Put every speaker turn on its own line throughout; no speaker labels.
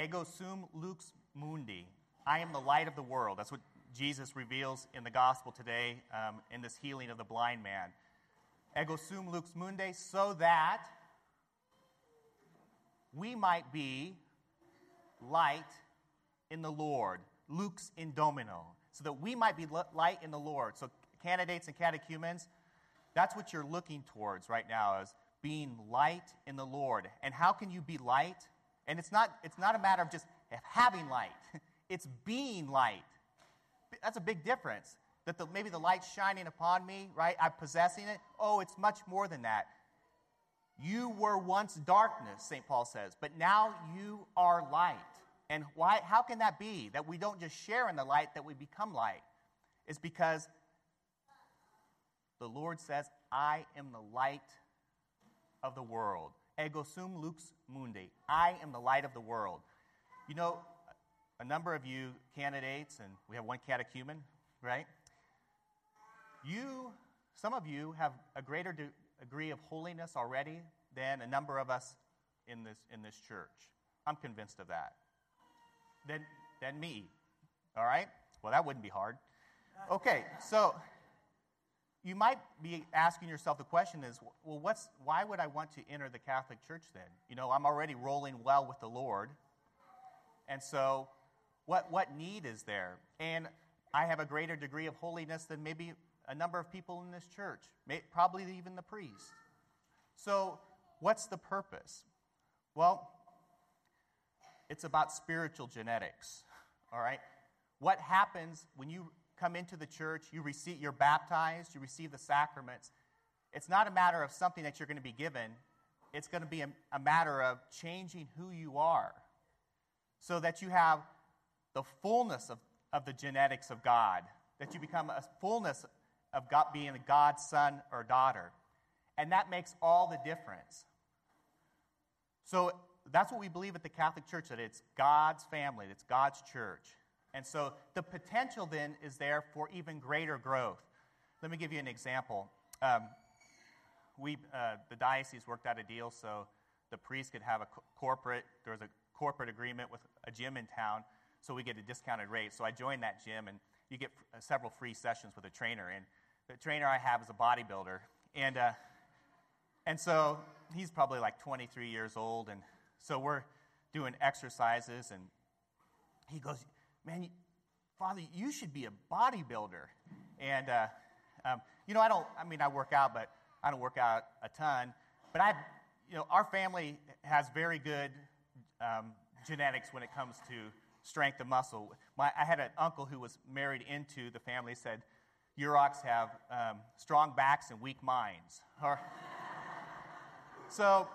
Ego sum lux mundi. I am the light of the world. That's what Jesus reveals in the gospel today in this healing of the blind man. Ego sum lux mundi, so that we might be light in the Lord. Lux in domino. So that we might be light in the Lord. So candidates and catechumens, that's what you're looking towards right now, is being light in the Lord. And how can you be light? And it's not a matter of just having light. It's being light. That's a big difference. That maybe the light's shining upon me, right? I'm possessing it. Oh, it's much more than that. You were once darkness, St. Paul says, but now you are light. And why? How can that be? That we don't just share in the light, that we become light. It's because the Lord says, I am the light of the world. Ego sum lux mundi. I am the light of the world. You know, a number of you candidates, and we have one catechumen, right? Some of you have a greater degree of holiness already than a number of us in this church. I'm convinced of that. Than me. All right? Well, that wouldn't be hard. Okay, so you might be asking yourself the question is, well, why would I want to enter the Catholic Church then? You know, I'm already rolling well with the Lord. And so what need is there? And I have a greater degree of holiness than maybe a number of people in this church, probably even the priest. So what's the purpose? Well, it's about spiritual genetics, all right? What happens when you come into the church, you're baptized, you receive the sacraments. It's not a matter of something that you're going to be given. It's going to be a matter of changing who you are so that you have the fullness of the genetics of God, that you become a fullness of God, being a God's son or daughter. And that makes all the difference. So that's what we believe at the Catholic Church, that it's God's family, it's God's church. And so the potential then is there for even greater growth. Let me give you an example. The diocese worked out a deal so the priest could have there was a corporate agreement with a gym in town, so we get a discounted rate. So I joined that gym, and you get several free sessions with a trainer. And the trainer I have is a bodybuilder. And so he's probably like 23 years old, and so we're doing exercises, and he goes, man, Father, you should be a bodybuilder. And, I work out, but I don't work out a ton. But our family has very good genetics when it comes to strength of muscle. I had an uncle who was married into the family, said, Urocs have strong backs and weak minds. So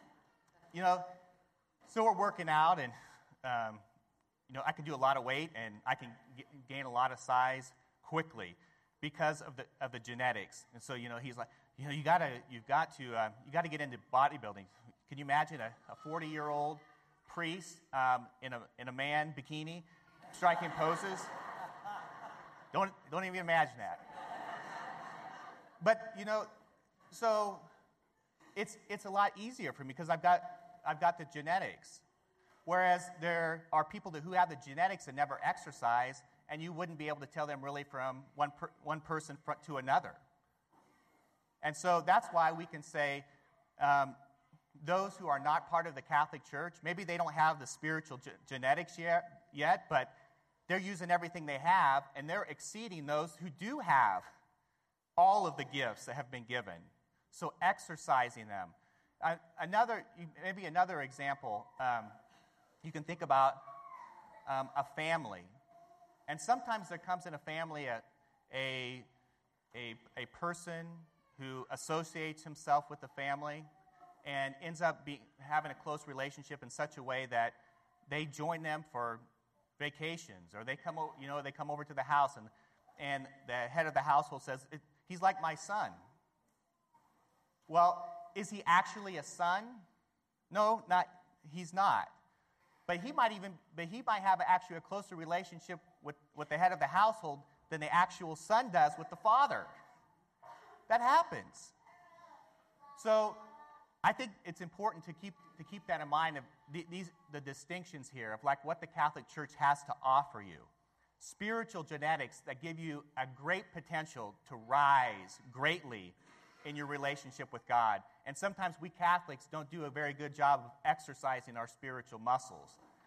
we're working out, and I can do a lot of weight, and I can gain a lot of size quickly because of the genetics. And so he's like, you got to get into bodybuilding. Can you imagine a 40-year-old priest in a man bikini striking poses? Don't even imagine that. But so it's a lot easier for me because I've got the genetics. Whereas there are people who have the genetics and never exercise, and you wouldn't be able to tell them really from one person to another. And so that's why we can say those who are not part of the Catholic Church, maybe they don't have the spiritual genetics yet, but they're using everything they have, and they're exceeding those who do have all of the gifts that have been given. So exercising them. Another example, you can think about a family. And sometimes there comes in a family a person who associates himself with the family and ends up having a close relationship in such a way that they join them for vacations, or they come over to the house, and the head of the household says, he's like my son. Well, is he actually a son? No, he's not. But he might have actually a closer relationship with the head of the household than the actual son does with the father. That happens. So I think it's important to keep that in mind of the distinctions here of like what the Catholic Church has to offer you. Spiritual genetics that give you a great potential to rise greatly in your relationship with God. And sometimes we Catholics don't do a very good job of exercising our spiritual muscles.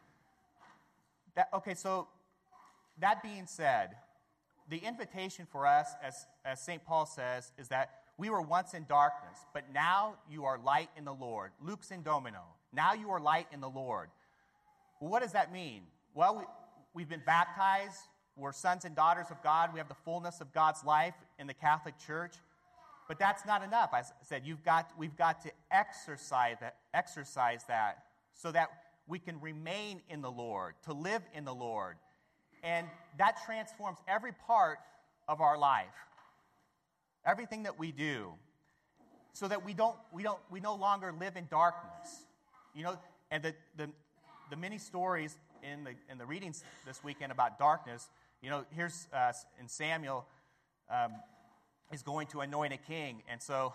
So that being said, the invitation for us, as St. Paul says, is that we were once in darkness, but now you are light in the Lord. Lux in Domino. Now you are light in the Lord. Well, what does that mean? Well, we've been baptized. We're sons and daughters of God. We have the fullness of God's life in the Catholic Church. But that's not enough. As I said, we've got to exercise that so that we can remain in the Lord, to live in the Lord. And that transforms every part of our life, everything that we do, so that we no longer live in darkness. And the many stories in the readings this weekend about darkness. Here's in Samuel is going to anoint a king, and so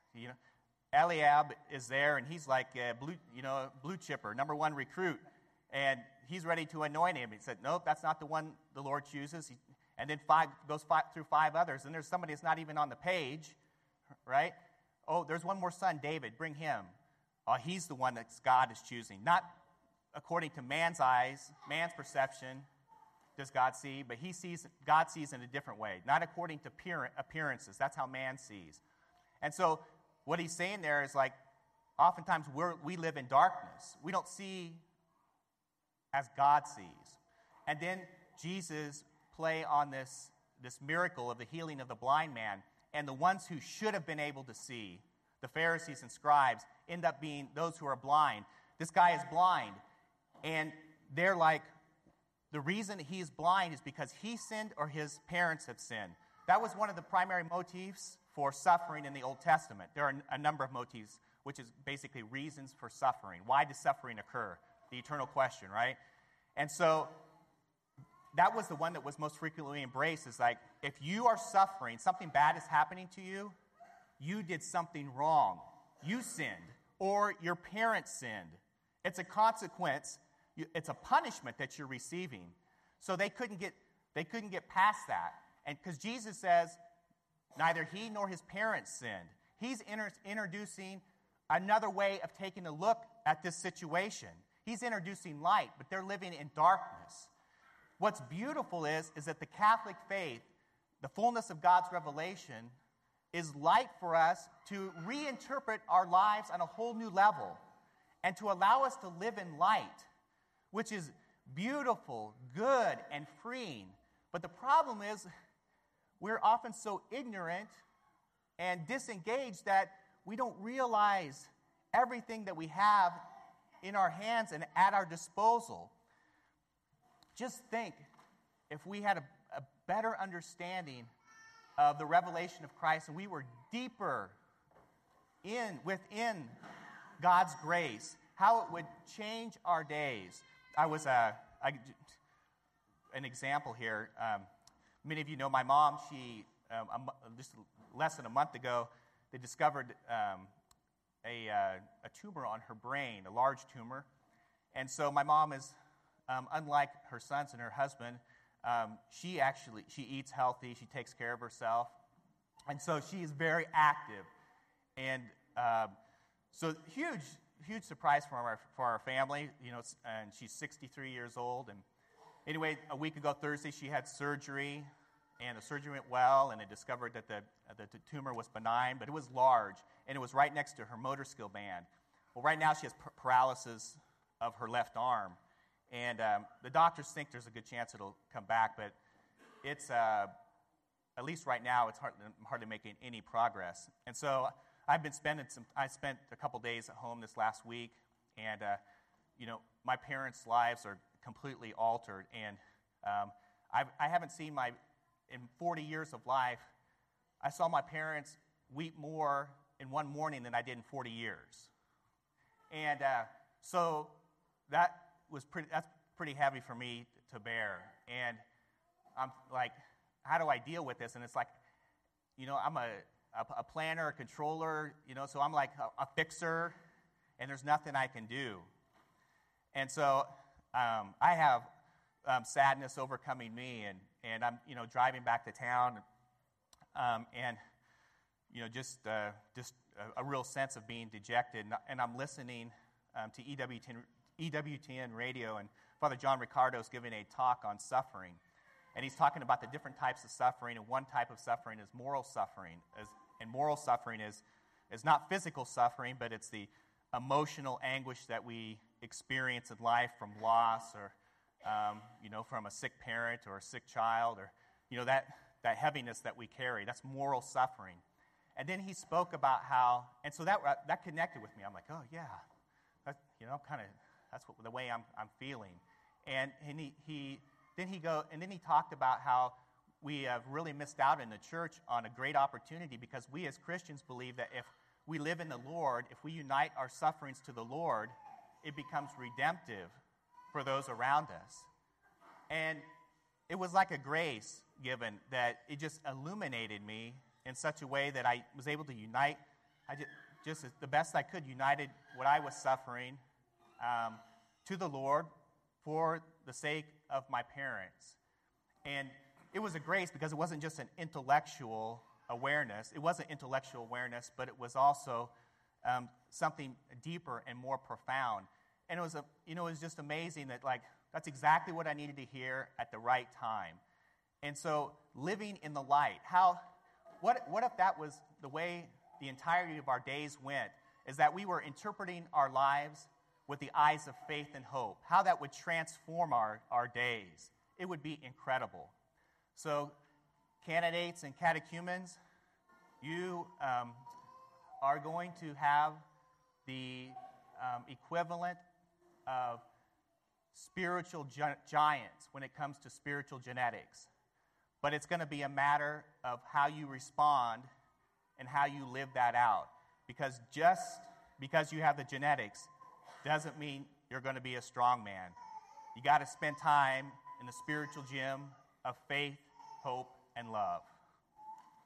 Eliab is there, and he's like a blue chipper, number one recruit, and he's ready to anoint him. He said, nope, that's not the one the Lord chooses. And then goes through five others, and there's somebody that's not even on the page, right? Oh, there's one more son, David, bring him. He's the one that God is choosing. Not according to man's eyes, man's perception does God see, but God sees in a different way. Not according to appearances. That's how man sees. And so what he's saying there is like, oftentimes we live in darkness. We don't see as God sees. And then Jesus play on this miracle of the healing of the blind man, and the ones who should have been able to see, the Pharisees and scribes, end up being those who are blind. This guy is blind, and they're like, the reason he's blind is because he sinned or his parents have sinned. That was one of the primary motifs for suffering in the Old Testament. There are a number of motifs, which is basically reasons for suffering. Why does suffering occur? The eternal question, right? And so that was the one that was most frequently embraced, is like, if you are suffering, something bad is happening to you, you did something wrong. You sinned, or your parents sinned. It's a consequence. It's a punishment that you're receiving. So they couldn't get past that. And because Jesus says, neither he nor his parents sinned. He's introducing another way of taking a look at this situation. He's introducing light, but they're living in darkness. What's beautiful is that the Catholic faith, the fullness of God's revelation, is light for us to reinterpret our lives on a whole new level and to allow us to live in light, which is beautiful, good, and freeing. But the problem is we're often so ignorant and disengaged that we don't realize everything that we have in our hands and at our disposal. Just think if we had a better understanding of the revelation of Christ and we were deeper within God's grace, how it would change our days. I was an example here. Many of you know my mom. She just less than a month ago, they discovered a tumor on her brain, a large tumor. And so my mom is, unlike her sons and her husband, she eats healthy. She takes care of herself. And so she is very active. And so huge surprise for our family, and she's 63 years old. And anyway, a week ago Thursday, she had surgery, and the surgery went well, and they discovered that the tumor was benign, but it was large, and it was right next to her motor skill band. Well, right now she has paralysis of her left arm, and the doctors think there's a good chance it'll come back, but it's, at least right now, it's hardly making any progress. And so I spent a couple days at home this last week, and my parents' lives are completely altered, and I haven't seen in 40 years of life, I saw my parents weep more in one morning than I did in 40 years. And so that's pretty heavy for me to bear. And I'm like, how do I deal with this? And it's like, a planner, a controller, so I'm like a fixer, and there's nothing I can do. And so I have sadness overcoming me, and I'm, driving back to town, and, just a real sense of being dejected. And I'm listening to EWTN radio, and Father John Ricardo is giving a talk on suffering. And he's talking about the different types of suffering, and one type of suffering is moral suffering. And moral suffering is not physical suffering, but it's the emotional anguish that we experience in life from loss or, from a sick parent or a sick child, or, that heaviness that we carry. That's moral suffering. And then he spoke about how, and so that connected with me. I'm like, oh yeah, that's the way I'm feeling. And then he talked about how we have really missed out in the church on a great opportunity, because we as Christians believe that if we live in the Lord, if we unite our sufferings to the Lord, it becomes redemptive for those around us. And it was like a grace given that it just illuminated me in such a way that I was able to unite. I just the best I could, united what I was suffering to the Lord for the sake of my parents. And it was a grace because it wasn't just an intellectual awareness. It wasn't intellectual awareness, but it was also something deeper and more profound. And it was it was just amazing that, like, that's exactly what I needed to hear at the right time. And so, living in the light, what if that was the way the entirety of our days went, is that we were interpreting our lives with the eyes of faith and hope, how that would transform our days. It would be incredible. So, candidates and catechumens, you are going to have the equivalent of spiritual giants when it comes to spiritual genetics. But it's going to be a matter of how you respond and how you live that out. Because just because you have the genetics doesn't mean you're going to be a strong man. You got to spend time in the spiritual gym of faith, hope, and love.